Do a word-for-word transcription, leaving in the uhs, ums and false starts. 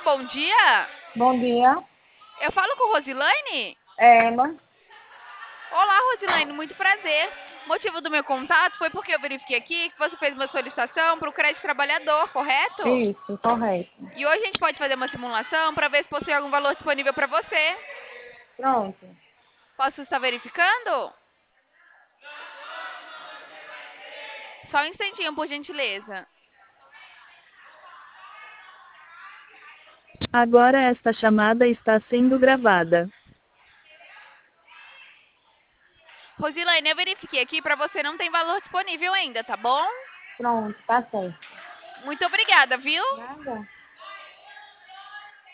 bom dia. Bom dia, Eu falo com Rosilane? Emma. Olá, Rosilane, muito prazer. O motivo do meu contato foi porque eu verifiquei aqui que você fez uma solicitação para o crédito trabalhador, correto? Isso, correto. E hoje a gente pode fazer uma simulação para ver se possui algum valor disponível para você. Pronto. Posso estar verificando? Só um instantinho, por gentileza. Agora esta chamada está sendo gravada. Rosilane, eu verifiquei aqui para você não tem valor disponível ainda, tá bom? Pronto, tá certo. Muito obrigada, viu? Nada.